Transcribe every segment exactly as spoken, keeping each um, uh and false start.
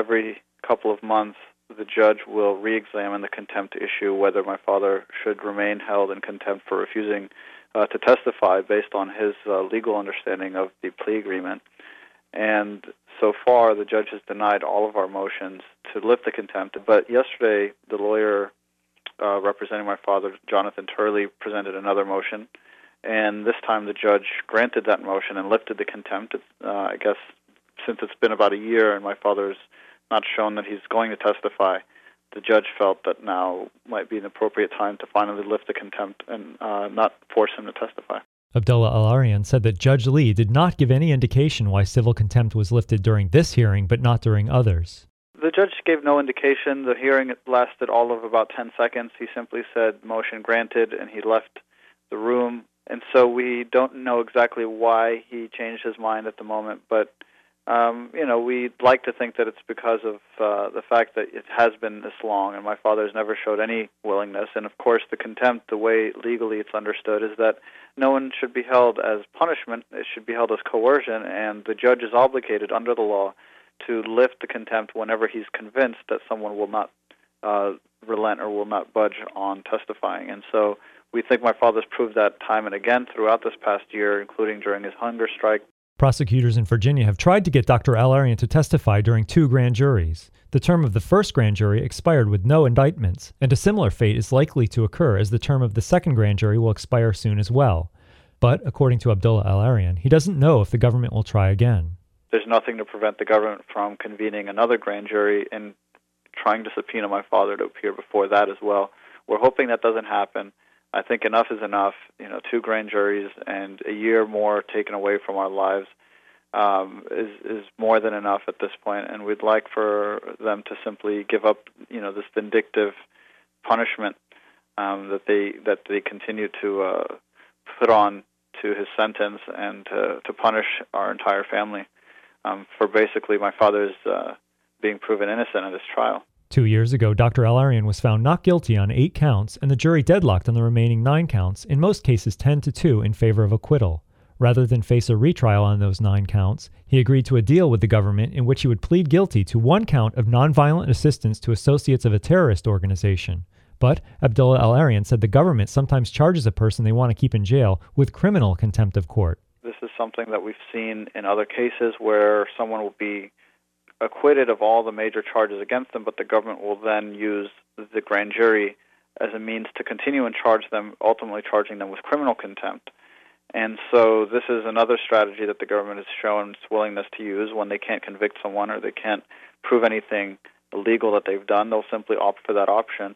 every couple of months, the judge will re-examine the contempt issue, whether my father should remain held in contempt for refusing uh, to testify based on his uh, legal understanding of the plea agreement. And so far, the judge has denied all of our motions to lift the contempt. But yesterday, the lawyer uh, representing my father, Jonathan Turley, presented another motion. And this time, the judge granted that motion and lifted the contempt. Uh, I guess since it's been about a year and my father's not shown that he's going to testify, the judge felt that now might be an appropriate time to finally lift the contempt and uh, not force him to testify. Abdullah Al-Arian said that Judge Lee did not give any indication why civil contempt was lifted during this hearing but not during others. The judge gave no indication. The hearing lasted all of about ten seconds. He simply said, motion granted, and he left the room. And so we don't know exactly why he changed his mind at the moment, but Um, you know, we'd like to think that it's because of uh, the fact that it has been this long, and my father has never showed any willingness. And, of course, the contempt, the way legally it's understood, is that no one should be held as punishment. It should be held as coercion, and the judge is obligated under the law to lift the contempt whenever he's convinced that someone will not uh, relent or will not budge on testifying. And so we think my father's proved that time and again throughout this past year, including during his hunger strike. Prosecutors in Virginia have tried to get Doctor Al-Arian to testify during two grand juries. The term of the first grand jury expired with no indictments, and a similar fate is likely to occur as the term of the second grand jury will expire soon as well. But, according to Abdullah Al-Arian, he doesn't know if the government will try again. There's nothing to prevent the government from convening another grand jury and trying to subpoena my father to appear before that as well. We're hoping that doesn't happen. I think enough is enough. You know, two grand juries and a year more taken away from our lives um, is is more than enough at this point. And we'd like for them to simply give up, you know, this vindictive punishment um, that they that they continue to uh, put on to his sentence and to, to punish our entire family um, for basically my father's uh, being proven innocent in this trial. Two years ago, Doctor Al-Arian was found not guilty on eight counts, and the jury deadlocked on the remaining nine counts, in most cases ten to two in favor of acquittal. Rather than face a retrial on those nine counts, he agreed to a deal with the government in which he would plead guilty to one count of nonviolent assistance to associates of a terrorist organization. But Abdullah Al-Arian said the government sometimes charges a person they want to keep in jail with criminal contempt of court. This is something that we've seen in other cases where someone will be acquitted of all the major charges against them, but the government will then use the grand jury as a means to continue and charge them, ultimately charging them with criminal contempt. And so this is another strategy that the government has shown its willingness to use when they can't convict someone or they can't prove anything illegal that they've done. They'll simply opt for that option.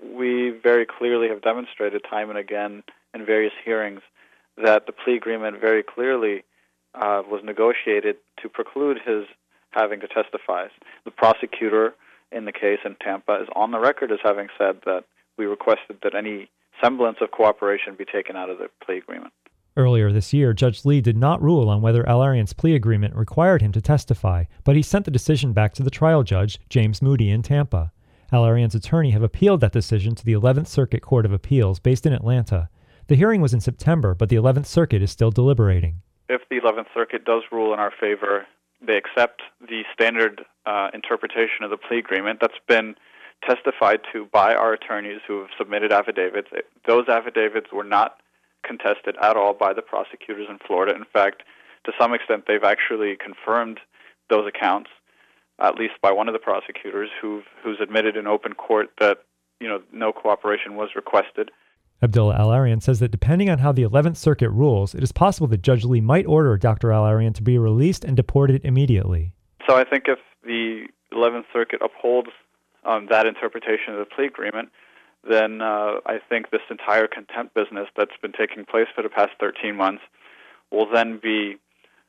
We very clearly have demonstrated time and again in various hearings that the plea agreement very clearly uh, was negotiated to preclude his having to testify. The prosecutor in the case in Tampa is on the record as having said that we requested that any semblance of cooperation be taken out of the plea agreement. Earlier this year, Judge Lee did not rule on whether Al-Arian's plea agreement required him to testify, but he sent the decision back to the trial judge, James Moody, in Tampa. Al-Arian's attorney have appealed that decision to the eleventh Circuit Court of Appeals based in Atlanta. The hearing was in September, but the eleventh Circuit is still deliberating. If the eleventh Circuit does rule in our favor, they accept the standard uh, interpretation of the plea agreement that's been testified to by our attorneys who have submitted affidavits. Those affidavits were not contested at all by the prosecutors in Florida. In fact, to some extent, they've actually confirmed those accounts, at least by one of the prosecutors who've, who's admitted in open court that, you know, no cooperation was requested. Abdullah Al-Arian says that depending on how the eleventh Circuit rules, it is possible that Judge Lee might order Doctor Al-Arian to be released and deported immediately. So I think if the eleventh Circuit upholds um, that interpretation of the plea agreement, then uh, I think this entire contempt business that's been taking place for the past thirteen months will then be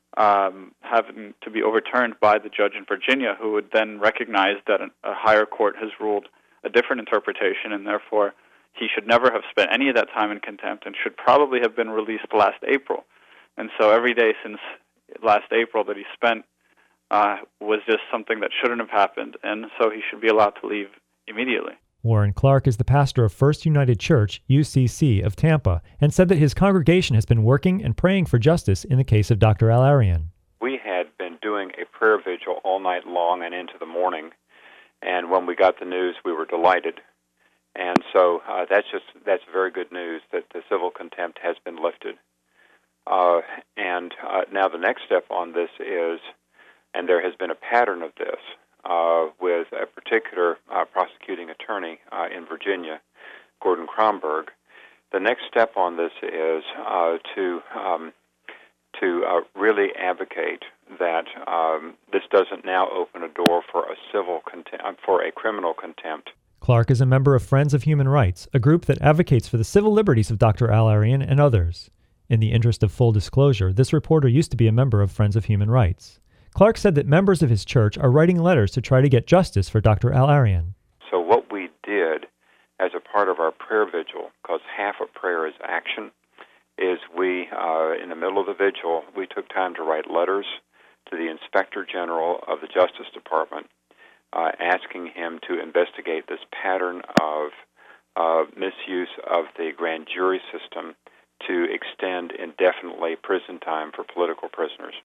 um, having to be overturned by the judge in Virginia, who would then recognize that a higher court has ruled a different interpretation, and therefore he should never have spent any of that time in contempt and should probably have been released last April. And so every day since last April that he spent uh, was just something that shouldn't have happened, and so he should be allowed to leave immediately. Warren Clark is the pastor of First United Church, U C C, of Tampa, and said that his congregation has been working and praying for justice in the case of Doctor Al-Arian. We had been doing a prayer vigil all night long and into the morning. And when we got the news, we were delighted. And so uh, that's just that's very good news that the civil contempt has been lifted. Uh, and uh, now the next step on this is, and there has been a pattern of this uh, with a particular uh, prosecuting attorney uh, in Virginia, Gordon Cromberg. The next step on this is uh, to um, to uh, really advocate that um, this doesn't now open a door for a civil contempt, for a criminal contempt. Clark is a member of Friends of Human Rights, a group that advocates for the civil liberties of Doctor Al-Arian and others. In the interest of full disclosure, this reporter used to be a member of Friends of Human Rights. Clark said that members of his church are writing letters to try to get justice for Doctor Al-Arian. So what we did as a part of our prayer vigil, because half of prayer is action, is we, uh, in the middle of the vigil, we took time to write letters to the Inspector General of the Justice Department, uh, asking him to investigate this pattern of uh, misuse of the grand jury system to extend indefinitely prison time for political prisoners.